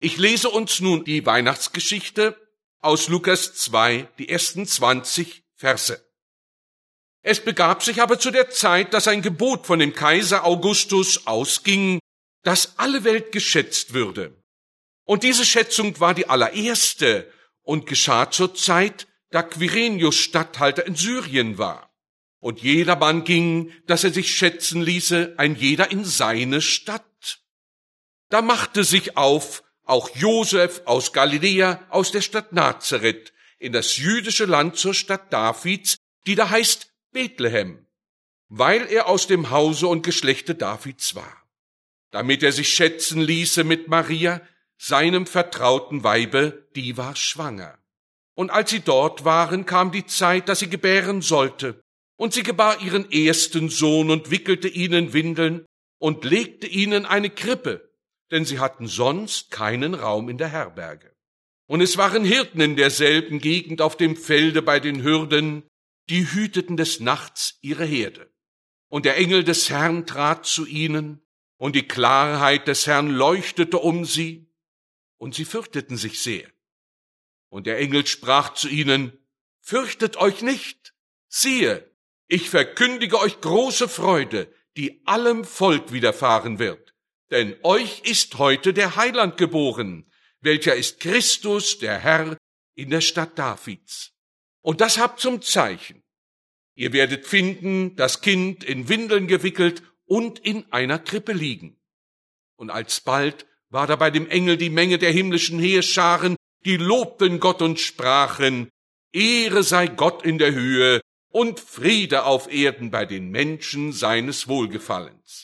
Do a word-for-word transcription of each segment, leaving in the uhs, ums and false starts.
Ich lese uns nun die Weihnachtsgeschichte aus Lukas zwei, die ersten zwanzig Verse. Es begab sich aber zu der Zeit, dass ein Gebot von dem Kaiser Augustus ausging, dass alle Welt geschätzt würde. Und diese Schätzung war die allererste und geschah zur Zeit, da Quirinius Statthalter in Syrien war. Und jedermann ging, dass er sich schätzen ließe, ein jeder in seine Stadt. Da machte sich auf auch Josef aus Galiläa, aus der Stadt Nazareth, in das jüdische Land zur Stadt Davids, die da heißt Bethlehem, weil er aus dem Hause und Geschlechte Davids war, damit er sich schätzen ließe mit Maria, seinem vertrauten Weibe, die war schwanger. Und als sie dort waren, kam die Zeit, dass sie gebären sollte. Und sie gebar ihren ersten Sohn und wickelte ihn in Windeln und legte ihn in eine Krippe, denn sie hatten sonst keinen Raum in der Herberge. Und es waren Hirten in derselben Gegend auf dem Felde bei den Hürden, die hüteten des Nachts ihre Herde. Und der Engel des Herrn trat zu ihnen, und die Klarheit des Herrn leuchtete um sie, und sie fürchteten sich sehr. Und der Engel sprach zu ihnen, fürchtet euch nicht, siehe, ich verkündige euch große Freude, die allem Volk widerfahren wird. Denn euch ist heute der Heiland geboren, welcher ist Christus, der Herr, in der Stadt Davids. Und das habt zum Zeichen. Ihr werdet finden, das Kind in Windeln gewickelt und in einer Krippe liegen. Und alsbald war da bei dem Engel die Menge der himmlischen Heerscharen, die lobten Gott und sprachen, Ehre sei Gott in der Höhe und Friede auf Erden bei den Menschen seines Wohlgefallens.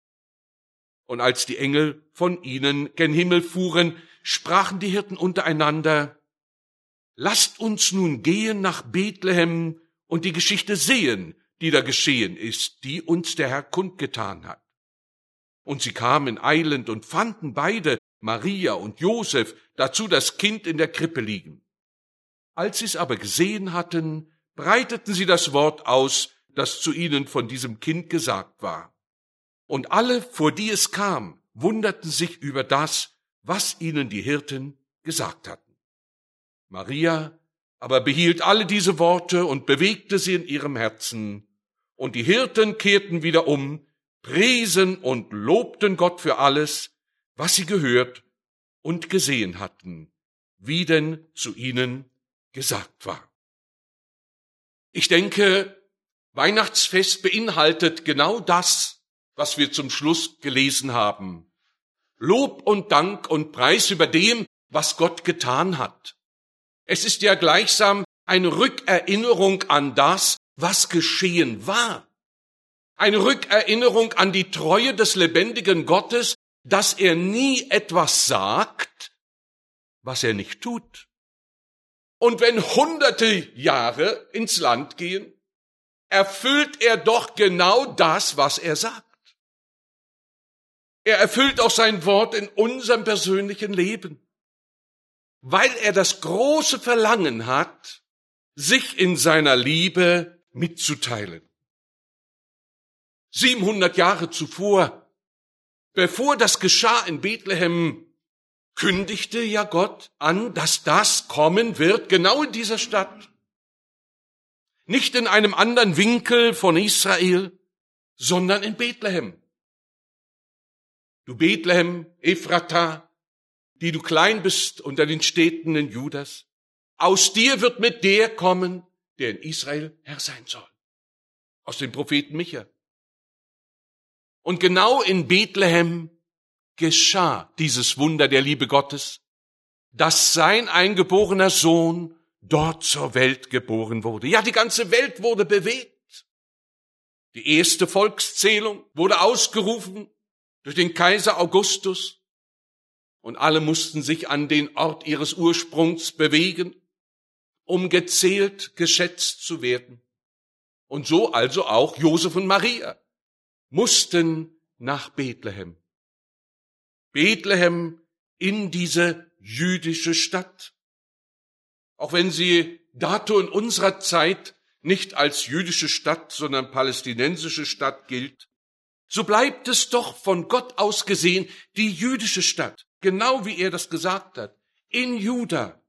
Und als die Engel von ihnen gen Himmel fuhren, sprachen die Hirten untereinander, lasst uns nun gehen nach Bethlehem und die Geschichte sehen, die da geschehen ist, die uns der Herr kundgetan hat. Und sie kamen eilend und fanden beide, Maria und Josef, dazu das Kind in der Krippe liegen. Als sie es aber gesehen hatten, breiteten sie das Wort aus, das zu ihnen von diesem Kind gesagt war. Und alle, vor die es kam, wunderten sich über das, was ihnen die Hirten gesagt hatten. Maria aber behielt alle diese Worte und bewegte sie in ihrem Herzen. Und die Hirten kehrten wieder um, priesen und lobten Gott für alles, was sie gehört und gesehen hatten, wie denn zu ihnen gesagt war. Ich denke, Weihnachtsfest beinhaltet genau das, was wir zum Schluss gelesen haben. Lob und Dank und Preis über dem, was Gott getan hat. Es ist ja gleichsam eine Rückerinnerung an das, was geschehen war. Eine Rückerinnerung an die Treue des lebendigen Gottes, dass er nie etwas sagt, was er nicht tut. Und wenn hunderte Jahre ins Land gehen, erfüllt er doch genau das, was er sagt. Er erfüllt auch sein Wort in unserem persönlichen Leben, weil er das große Verlangen hat, sich in seiner Liebe mitzuteilen. siebenhundert Jahre zuvor, bevor das geschah in Bethlehem, kündigte ja Gott an, dass das kommen wird, genau in dieser Stadt. Nicht in einem anderen Winkel von Israel, sondern in Bethlehem. Du Bethlehem, Ephrata, die du klein bist unter den Städten in Judas, aus dir wird mit der kommen, der in Israel Herr sein soll. Aus dem Propheten Micha. Und genau in Bethlehem geschah dieses Wunder der Liebe Gottes, dass sein eingeborener Sohn dort zur Welt geboren wurde. Ja, die ganze Welt wurde bewegt. Die erste Volkszählung wurde ausgerufen durch den Kaiser Augustus und alle mussten sich an den Ort ihres Ursprungs bewegen, um gezählt, geschätzt zu werden. Und so also auch Josef und Maria mussten nach Bethlehem. Bethlehem in diese jüdische Stadt. Auch wenn sie dato in unserer Zeit nicht als jüdische Stadt, sondern palästinensische Stadt gilt, so bleibt es doch von Gott aus gesehen die jüdische Stadt. Genau wie er das gesagt hat. In Juda.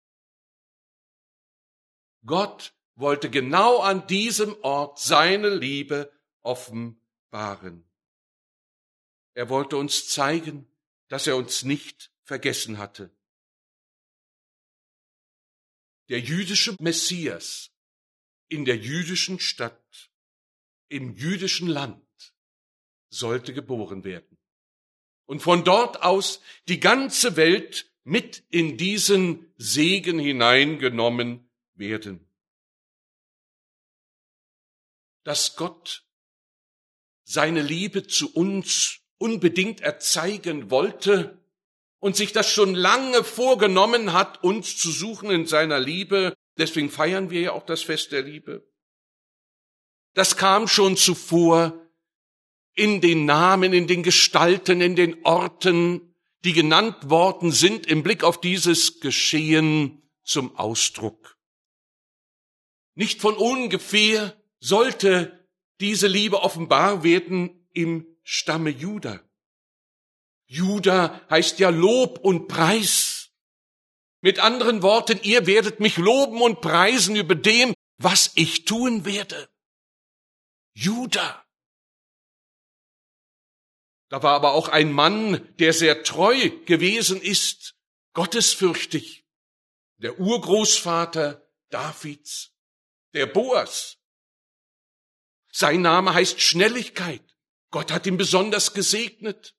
Gott wollte genau an diesem Ort seine Liebe offenbaren. Er wollte uns zeigen, dass er uns nicht vergessen hatte. Der jüdische Messias in der jüdischen Stadt, im jüdischen Land, sollte geboren werden. Und von dort aus die ganze Welt mit in diesen Segen hineingenommen werden. Dass Gott seine Liebe zu uns unbedingt erzeigen wollte und sich das schon lange vorgenommen hat, uns zu suchen in seiner Liebe. Deswegen feiern wir ja auch das Fest der Liebe. Das kam schon zuvor in den Namen, in den Gestalten, in den Orten, die genannt worden sind, im Blick auf dieses Geschehen zum Ausdruck. Nicht von ungefähr sollte diese Liebe offenbar werden im Stamme Juda. Juda heißt ja Lob und Preis. Mit anderen Worten, ihr werdet mich loben und preisen über dem, was ich tun werde. Juda. Da war aber auch ein Mann, der sehr treu gewesen ist, gottesfürchtig, der Urgroßvater Davids, der Boas. Sein Name heißt Schnelligkeit. Gott hat ihn besonders gesegnet.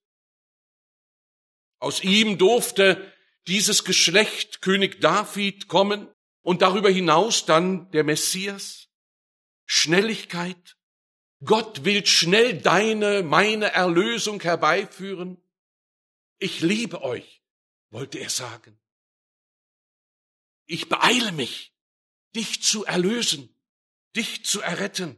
Aus ihm durfte dieses Geschlecht König David kommen und darüber hinaus dann der Messias. Schnelligkeit. Gott will schnell deine, meine Erlösung herbeiführen. Ich liebe euch, wollte er sagen. Ich beeile mich, dich zu erlösen, dich zu erretten.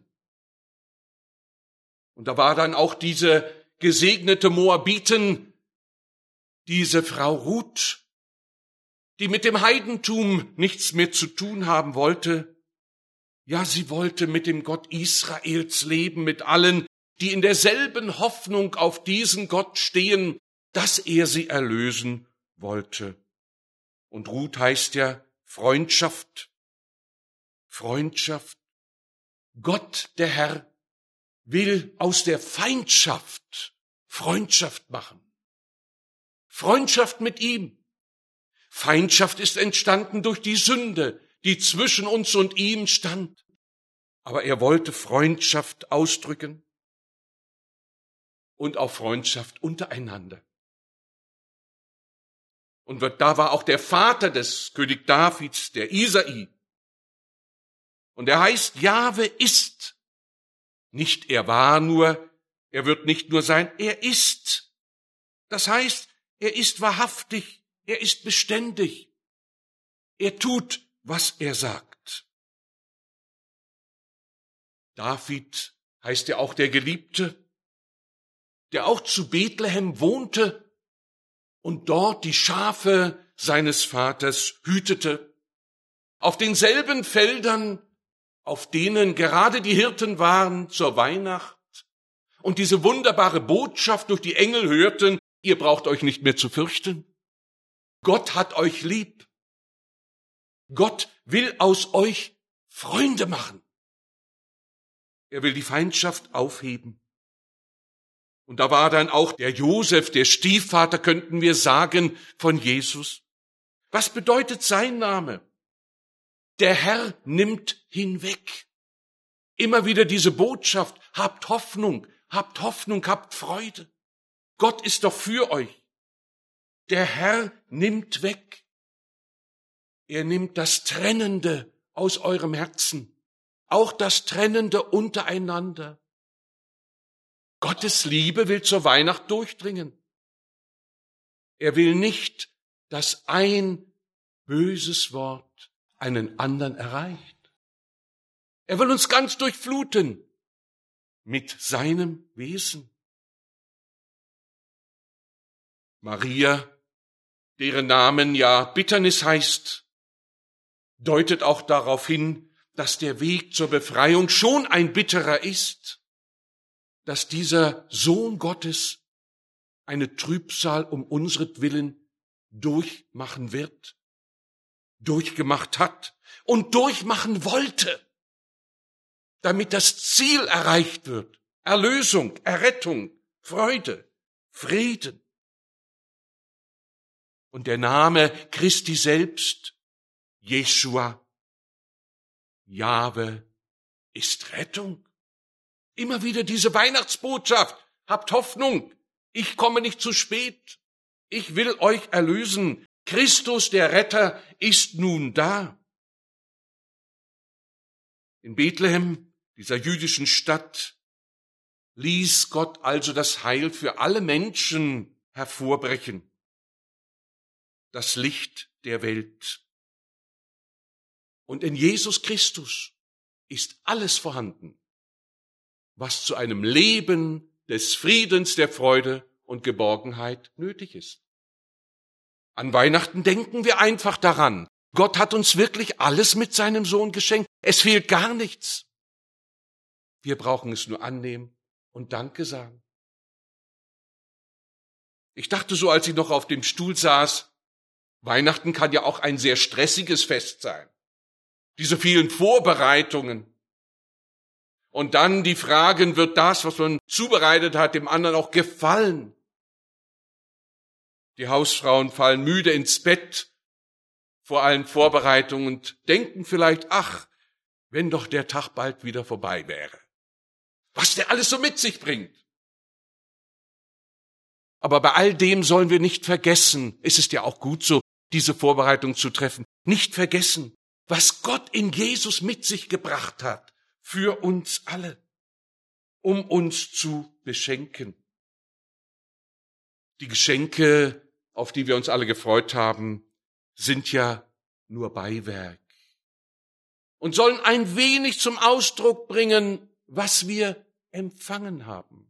Und da war dann auch diese gesegnete Moabitin, diese Frau Ruth, die mit dem Heidentum nichts mehr zu tun haben wollte. Ja, sie wollte mit dem Gott Israels leben, mit allen, die in derselben Hoffnung auf diesen Gott stehen, dass er sie erlösen wollte. Und Ruth heißt ja Freundschaft. Freundschaft. Gott, der Herr, will aus der Feindschaft Freundschaft machen. Freundschaft mit ihm. Feindschaft ist entstanden durch die Sünde, die zwischen uns und ihm stand. Aber er wollte Freundschaft ausdrücken und auch Freundschaft untereinander. Und da war auch der Vater des König Davids, der Isai. Und er heißt, Jahwe ist. Nicht er war nur, er wird nicht nur sein, er ist. Das heißt, er ist wahrhaftig, er ist beständig. Er tut, was er sagt. David heißt ja auch der Geliebte, der auch zu Bethlehem wohnte und dort die Schafe seines Vaters hütete. Auf denselben Feldern, auf denen gerade die Hirten waren zur Weihnacht und diese wunderbare Botschaft durch die Engel hörten, ihr braucht euch nicht mehr zu fürchten. Gott hat euch lieb. Gott will aus euch Freunde machen. Er will die Feindschaft aufheben. Und da war dann auch der Josef, der Stiefvater, könnten wir sagen, von Jesus. Was bedeutet sein Name? Der Herr nimmt hinweg. Immer wieder diese Botschaft, habt Hoffnung, habt Hoffnung, habt Freude. Gott ist doch für euch. Der Herr nimmt weg. Er nimmt das Trennende aus eurem Herzen, auch das Trennende untereinander. Gottes Liebe will zur Weihnacht durchdringen. Er will nicht, dass ein böses Wort einen anderen erreicht. Er will uns ganz durchfluten mit seinem Wesen. Maria, deren Namen ja Bitternis heißt, deutet auch darauf hin, dass der Weg zur Befreiung schon ein bitterer ist, dass dieser Sohn Gottes eine Trübsal um unsretwillen durchmachen wird, durchgemacht hat und durchmachen wollte, damit das Ziel erreicht wird. Erlösung, Errettung, Freude, Frieden. Und der Name Christi selbst, Jeschua, Jahwe, ist Rettung. Immer wieder diese Weihnachtsbotschaft. Habt Hoffnung. Ich komme nicht zu spät. Ich will euch erlösen. Christus, der Retter, ist nun da. In Bethlehem, dieser jüdischen Stadt, ließ Gott also das Heil für alle Menschen hervorbrechen. Das Licht der Welt. Und in Jesus Christus ist alles vorhanden, was zu einem Leben des Friedens, der Freude und Geborgenheit nötig ist. An Weihnachten denken wir einfach daran. Gott hat uns wirklich alles mit seinem Sohn geschenkt. Es fehlt gar nichts. Wir brauchen es nur annehmen und Danke sagen. Ich dachte so, als ich noch auf dem Stuhl saß, Weihnachten kann ja auch ein sehr stressiges Fest sein. Diese vielen Vorbereitungen. Und dann die Fragen, wird das, was man zubereitet hat, dem anderen auch gefallen? Die Hausfrauen fallen müde ins Bett vor allen Vorbereitungen und denken vielleicht, ach, wenn doch der Tag bald wieder vorbei wäre. Was der alles so mit sich bringt. Aber bei all dem sollen wir nicht vergessen, es ist ja auch gut so, diese Vorbereitung zu treffen, nicht vergessen, was Gott in Jesus mit sich gebracht hat, für uns alle, um uns zu beschenken. Die Geschenke, auf die wir uns alle gefreut haben, sind ja nur Beiwerk und sollen ein wenig zum Ausdruck bringen, was wir empfangen haben.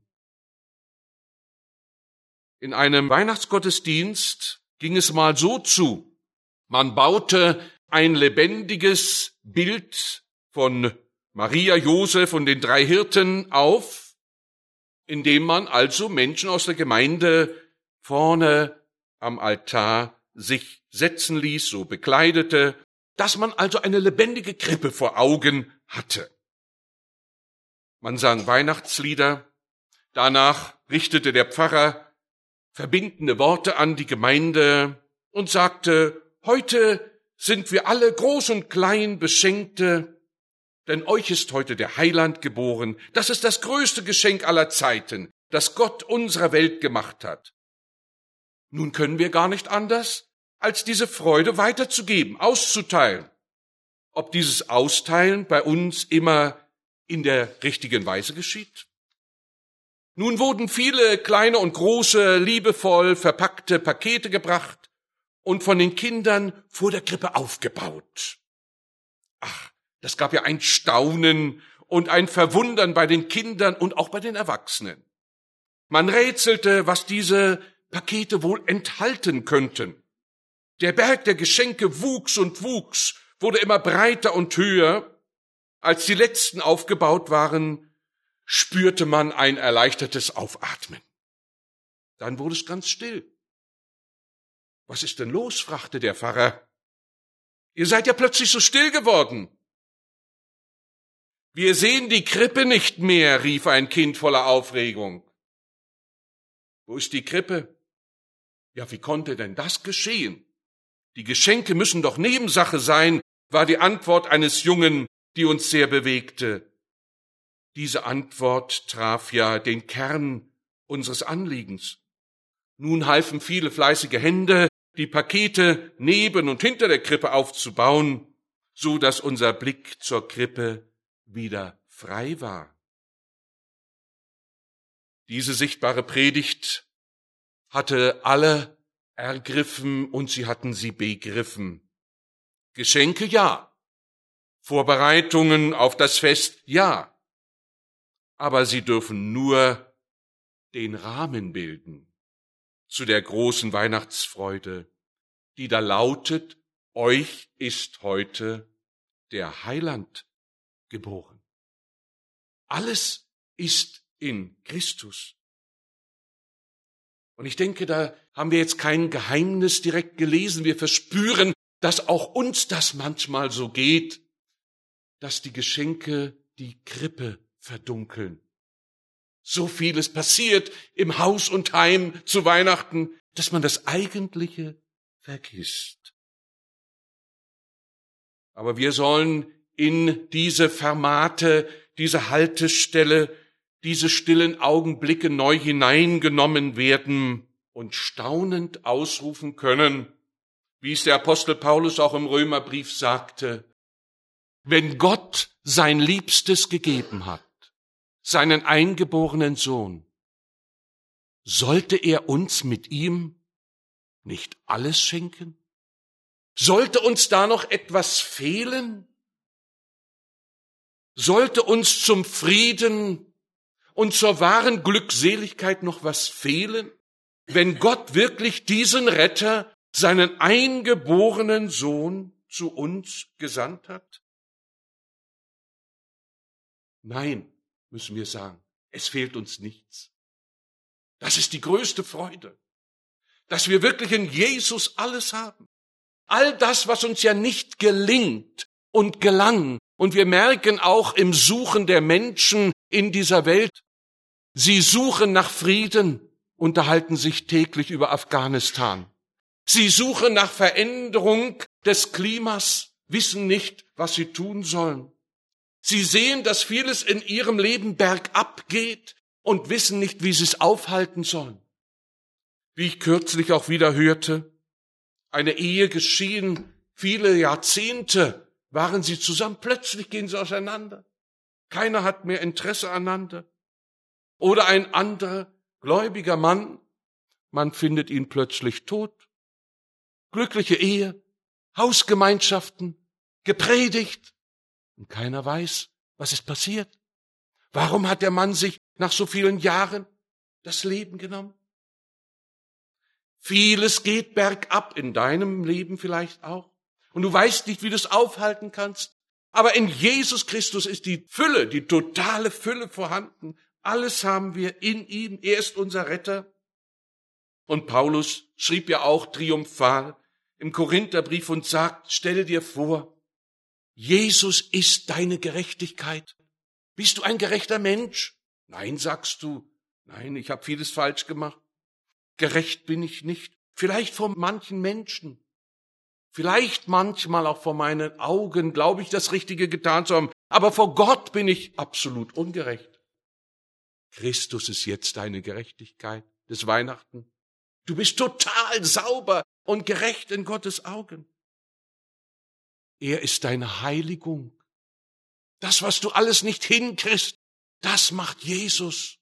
In einem Weihnachtsgottesdienst ging es mal so zu. Man baute ein lebendiges Bild von Maria, Josef und den drei Hirten auf, indem man also Menschen aus der Gemeinde vorne am Altar sich setzen ließ, so bekleidete, dass man also eine lebendige Krippe vor Augen hatte. Man sang Weihnachtslieder, danach richtete der Pfarrer verbindende Worte an die Gemeinde und sagte, heute sind wir alle groß und klein Beschenkte, denn euch ist heute der Heiland geboren. Das ist das größte Geschenk aller Zeiten, das Gott unserer Welt gemacht hat. Nun können wir gar nicht anders, als diese Freude weiterzugeben, auszuteilen. Ob dieses Austeilen bei uns immer in der richtigen Weise geschieht? Nun wurden viele kleine und große, liebevoll verpackte Pakete gebracht und von den Kindern vor der Krippe aufgebaut. Ach, das gab ja ein Staunen und ein Verwundern bei den Kindern und auch bei den Erwachsenen. Man rätselte, was diese Pakete wohl enthalten könnten. Der Berg der Geschenke wuchs und wuchs, wurde immer breiter und höher. Als die letzten aufgebaut waren, spürte man ein erleichtertes Aufatmen. Dann wurde es ganz still. Was ist denn los? Fragte der Pfarrer. Ihr seid ja plötzlich so still geworden. Wir sehen die Krippe nicht mehr, rief ein Kind voller Aufregung. Wo ist die Krippe? Ja, wie konnte denn das geschehen? Die Geschenke müssen doch Nebensache sein, war die Antwort eines Jungen, die uns sehr bewegte. Diese Antwort traf ja den Kern unseres Anliegens. Nun halfen viele fleißige Hände, die Pakete neben und hinter der Krippe aufzubauen, so dass unser Blick zur Krippe wieder frei war. Diese sichtbare Predigt hatte alle ergriffen und sie hatten sie begriffen. Geschenke ja, Vorbereitungen auf das Fest ja, aber sie dürfen nur den Rahmen bilden zu der großen Weihnachtsfreude, die da lautet, euch ist heute der Heiland geboren. Alles ist in Christus. Und ich denke, da haben wir jetzt kein Geheimnis direkt gelesen. Wir verspüren, dass auch uns das manchmal so geht, dass die Geschenke die Krippe verdunkeln. So vieles passiert im Haus und Heim zu Weihnachten, dass man das Eigentliche vergisst. Aber wir sollen in diese Fermate, diese Haltestelle, diese stillen Augenblicke neu hineingenommen werden und staunend ausrufen können, wie es der Apostel Paulus auch im Römerbrief sagte: Wenn Gott sein Liebstes gegeben hat, seinen eingeborenen Sohn, sollte er uns mit ihm nicht alles schenken? Sollte uns da noch etwas fehlen? Sollte uns zum Frieden und zur wahren Glückseligkeit noch was fehlen, wenn Gott wirklich diesen Retter, seinen eingeborenen Sohn, zu uns gesandt hat? Nein, müssen wir sagen, es fehlt uns nichts. Das ist die größte Freude, dass wir wirklich in Jesus alles haben. All das, was uns ja nicht gelingt und gelang. Und wir merken auch im Suchen der Menschen in dieser Welt, sie suchen nach Frieden, unterhalten sich täglich über Afghanistan. Sie suchen nach Veränderung des Klimas, wissen nicht, was sie tun sollen. Sie sehen, dass vieles in ihrem Leben bergab geht und wissen nicht, wie sie es aufhalten sollen. Wie ich kürzlich auch wieder hörte, eine Ehe geschieden, viele Jahrzehnte waren sie zusammen, plötzlich gehen sie auseinander. Keiner hat mehr Interesse aneinander. Oder ein anderer gläubiger Mann, man findet ihn plötzlich tot. Glückliche Ehe, Hausgemeinschaften, gepredigt. Und keiner weiß, was ist passiert. Warum hat der Mann sich nach so vielen Jahren das Leben genommen? Vieles geht bergab in deinem Leben vielleicht auch. Und du weißt nicht, wie du es aufhalten kannst. Aber in Jesus Christus ist die Fülle, die totale Fülle vorhanden. Alles haben wir in ihm. Er ist unser Retter. Und Paulus schrieb ja auch triumphal im Korintherbrief und sagt, stell dir vor, Jesus ist deine Gerechtigkeit. Bist du ein gerechter Mensch? Nein, sagst du. Nein, ich habe vieles falsch gemacht. Gerecht bin ich nicht. Vielleicht vor manchen Menschen. Vielleicht manchmal auch vor meinen Augen glaube ich, das Richtige getan zu haben. Aber vor Gott bin ich absolut ungerecht. Christus ist jetzt deine Gerechtigkeit des Weihnachten. Du bist total sauber und gerecht in Gottes Augen. Er ist deine Heiligung. Das, was du alles nicht hinkriegst, das macht Jesus.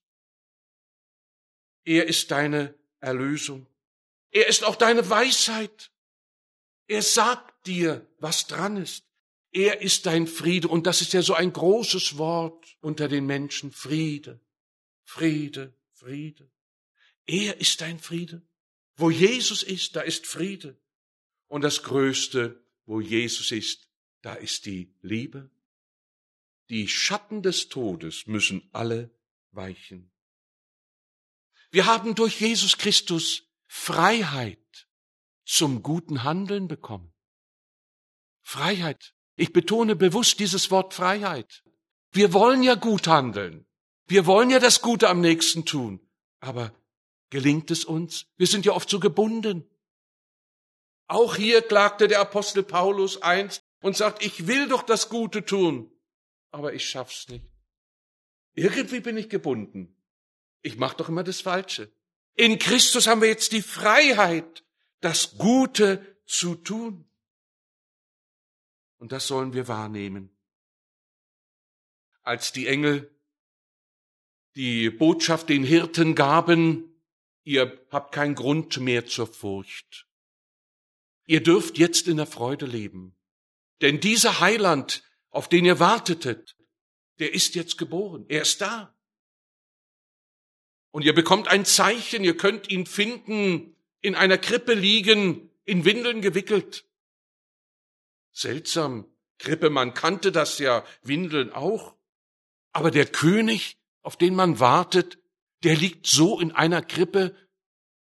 Er ist deine Erlösung. Er ist auch deine Weisheit. Er sagt dir, was dran ist. Er ist dein Friede. Und das ist ja so ein großes Wort unter den Menschen. Friede, Friede, Friede. Er ist dein Friede. Wo Jesus ist, da ist Friede. Und das Größte, wo Jesus ist, da ist die Liebe. Die Schatten des Todes müssen alle weichen. Wir haben durch Jesus Christus Freiheit zum guten Handeln bekommen. Freiheit. Ich betone bewusst dieses Wort Freiheit. Wir wollen ja gut handeln. Wir wollen ja das Gute am nächsten tun. Aber gelingt es uns? Wir sind ja oft so gebunden. Auch hier klagte der Apostel Paulus einst und sagt, ich will doch das Gute tun, aber ich schaff's nicht. Irgendwie bin ich gebunden. Ich mache doch immer das Falsche. In Christus haben wir jetzt die Freiheit, das Gute zu tun. Und das sollen wir wahrnehmen. Als die Engel die Botschaft den Hirten gaben, ihr habt keinen Grund mehr zur Furcht. Ihr dürft jetzt in der Freude leben. Denn dieser Heiland, auf den ihr wartetet, der ist jetzt geboren. Er ist da. Und ihr bekommt ein Zeichen, ihr könnt ihn finden, in einer Krippe liegen, in Windeln gewickelt. Seltsam, Krippe, man kannte das ja, Windeln auch. Aber der König, auf den man wartet, der liegt so in einer Krippe,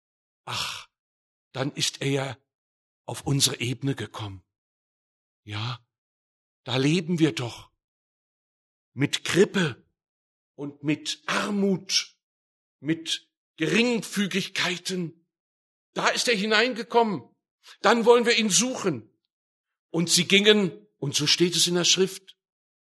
ach, dann ist er ja auf unsere Ebene gekommen. Ja, da leben wir doch mit Krippe und mit Armut, mit Geringfügigkeiten. Da ist er hineingekommen. Dann wollen wir ihn suchen. Und sie gingen, und so steht es in der Schrift,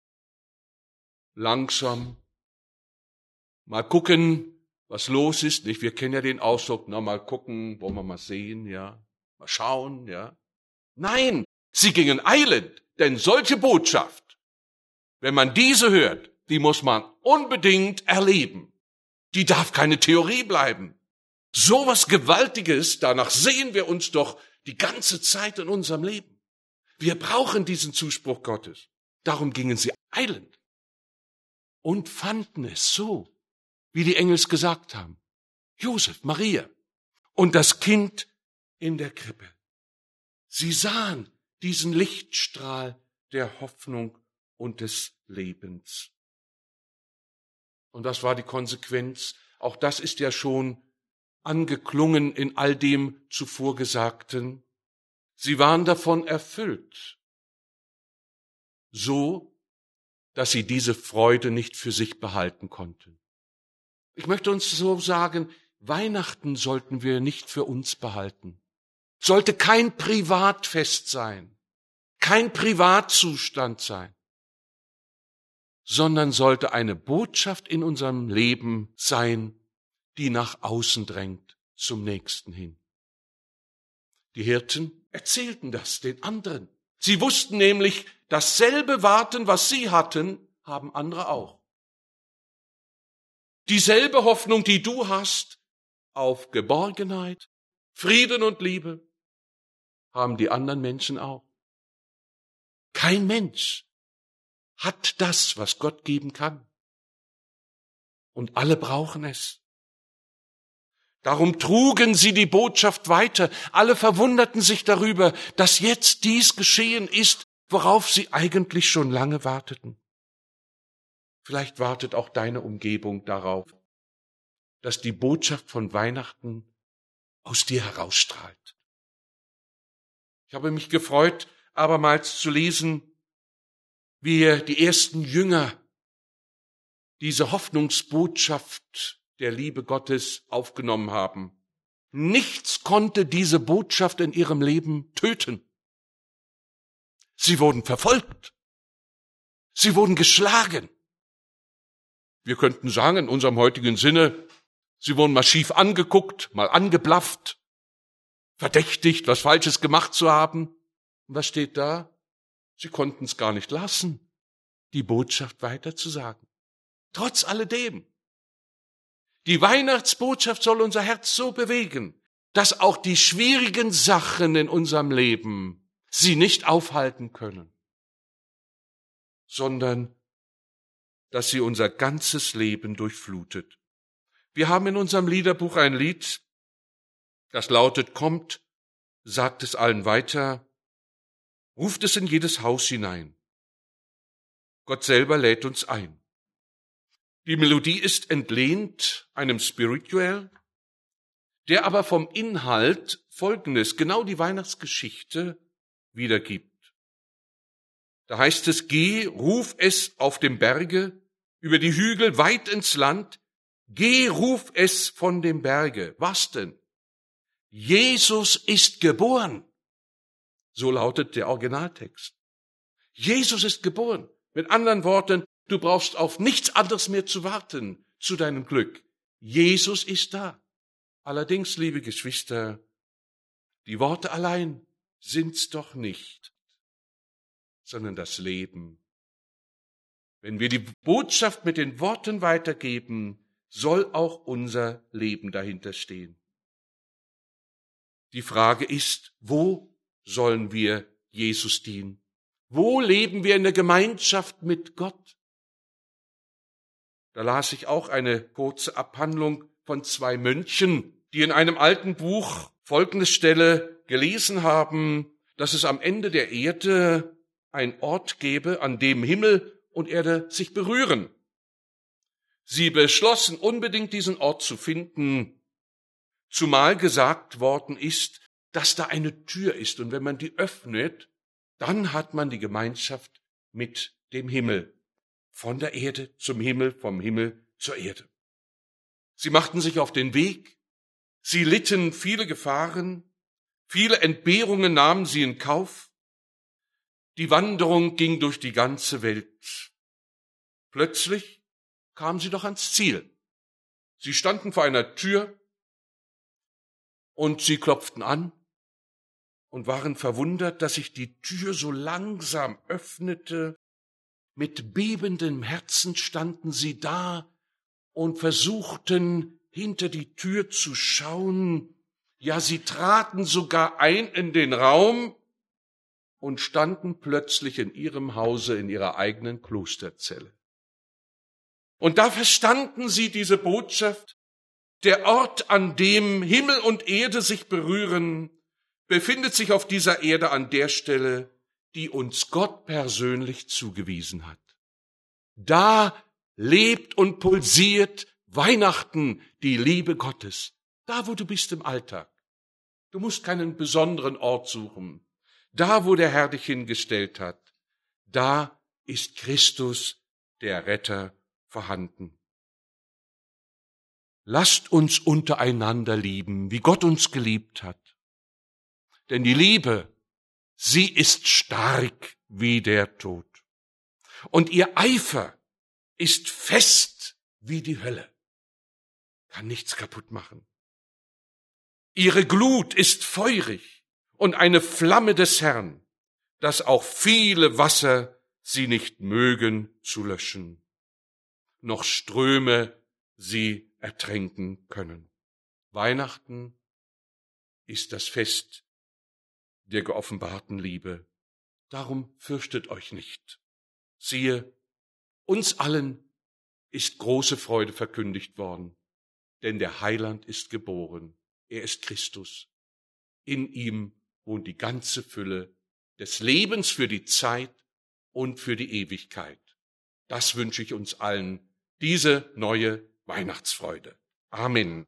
langsam, mal gucken, was los ist. Nicht? Wir kennen ja den Ausdruck, na mal gucken, wollen wir mal sehen, ja, mal schauen, ja. Nein, sie gingen eilend, denn solche Botschaft, wenn man diese hört, die muss man unbedingt erleben. Die darf keine Theorie bleiben. So was Gewaltiges, danach sehen wir uns doch die ganze Zeit in unserem Leben. Wir brauchen diesen Zuspruch Gottes. Darum gingen sie eilend und fanden es so, wie die Engel es gesagt haben. Josef, Maria und das Kind in der Krippe. Sie sahen diesen Lichtstrahl der Hoffnung und des Lebens. Und das war die Konsequenz. Auch das ist ja schon angeklungen in all dem zuvor Gesagten. Sie waren davon erfüllt, so, dass sie diese Freude nicht für sich behalten konnten. Ich möchte uns so sagen, Weihnachten sollten wir nicht für uns behalten. Sollte kein Privatfest sein, kein Privatzustand sein, sondern sollte eine Botschaft in unserem Leben sein, die nach außen drängt, zum Nächsten hin. Die Hirten erzählten das den anderen. Sie wussten nämlich, dasselbe Warten, was sie hatten, haben andere auch. Dieselbe Hoffnung, die du hast, auf Geborgenheit, Frieden und Liebe, haben die anderen Menschen auch. Kein Mensch hat das, was Gott geben kann. Und alle brauchen es. Darum trugen sie die Botschaft weiter. Alle verwunderten sich darüber, dass jetzt dies geschehen ist, worauf sie eigentlich schon lange warteten. Vielleicht wartet auch deine Umgebung darauf, dass die Botschaft von Weihnachten aus dir herausstrahlt. Ich habe mich gefreut, abermals zu lesen, wie die ersten Jünger diese Hoffnungsbotschaft der Liebe Gottes aufgenommen haben. Nichts konnte diese Botschaft in ihrem Leben töten. Sie wurden verfolgt. Sie wurden geschlagen. Wir könnten sagen, in unserem heutigen Sinne, sie wurden mal schief angeguckt, mal angeblafft, verdächtigt, was Falsches gemacht zu haben. Und was steht da? Sie konnten es gar nicht lassen, die Botschaft weiterzusagen. Trotz alledem. Die Weihnachtsbotschaft soll unser Herz so bewegen, dass auch die schwierigen Sachen in unserem Leben sie nicht aufhalten können, sondern dass sie unser ganzes Leben durchflutet. Wir haben in unserem Liederbuch ein Lied, das lautet, kommt, sagt es allen weiter, ruft es in jedes Haus hinein. Gott selber lädt uns ein. Die Melodie ist entlehnt einem Spiritual, der aber vom Inhalt Folgendes, genau die Weihnachtsgeschichte wiedergibt. Da heißt es, geh, ruf es auf dem Berge, über die Hügel weit ins Land, geh, ruf es von dem Berge. Was denn? Jesus ist geboren. So lautet der Originaltext. Jesus ist geboren. Mit anderen Worten, du brauchst auf nichts anderes mehr zu warten zu deinem Glück. Jesus ist da. Allerdings, liebe Geschwister, die Worte allein sind's doch nicht, sondern das Leben. Wenn wir die Botschaft mit den Worten weitergeben, soll auch unser Leben dahinter stehen. Die Frage ist, wo sollen wir Jesus dienen? Wo leben wir in der Gemeinschaft mit Gott? Da las ich auch eine kurze Abhandlung von zwei Mönchen, die in einem alten Buch folgende Stelle gelesen haben, dass es am Ende der Erde einen Ort gäbe, an dem Himmel und Erde sich berühren. Sie beschlossen unbedingt diesen Ort zu finden. zumal gesagt worden ist, dass da eine Tür ist und wenn man die öffnet, dann hat man die Gemeinschaft mit dem Himmel, von der Erde zum Himmel, vom Himmel zur Erde. Sie machten sich auf den Weg, sie litten viele Gefahren, viele Entbehrungen nahmen sie in Kauf. Die Wanderung ging durch die ganze Welt. Plötzlich kamen sie doch ans Ziel. Sie standen vor einer Tür und sie klopften an und waren verwundert, dass sich die Tür so langsam öffnete. Mit bebendem Herzen standen sie da und versuchten, hinter die Tür zu schauen. Ja, sie traten sogar ein in den Raum und standen plötzlich in ihrem Hause, in ihrer eigenen Klosterzelle. Und da verstanden sie diese Botschaft: Der Ort, an dem Himmel und Erde sich berühren, befindet sich auf dieser Erde an der Stelle, die uns Gott persönlich zugewiesen hat. Da lebt und pulsiert Weihnachten, die Liebe Gottes. Da, wo du bist im Alltag. Du musst keinen besonderen Ort suchen. Da, wo der Herr dich hingestellt hat, da ist Christus, der Retter, vorhanden. Lasst uns untereinander lieben, wie Gott uns geliebt hat. Denn die Liebe, sie ist stark wie der Tod. Und ihr Eifer ist fest wie die Hölle. Kann nichts kaputt machen. Ihre Glut ist feurig und eine Flamme des Herrn, dass auch viele Wasser sie nicht mögen zu löschen, noch Ströme sie ertränken können. Weihnachten ist das Fest der geoffenbarten Liebe. Darum fürchtet euch nicht. Siehe, uns allen ist große Freude verkündigt worden, denn der Heiland ist geboren. Er ist Christus. In ihm wohnt die ganze Fülle des Lebens für die Zeit und für die Ewigkeit. Das wünsche ich uns allen, diese neue Weihnachtsfreude. Amen.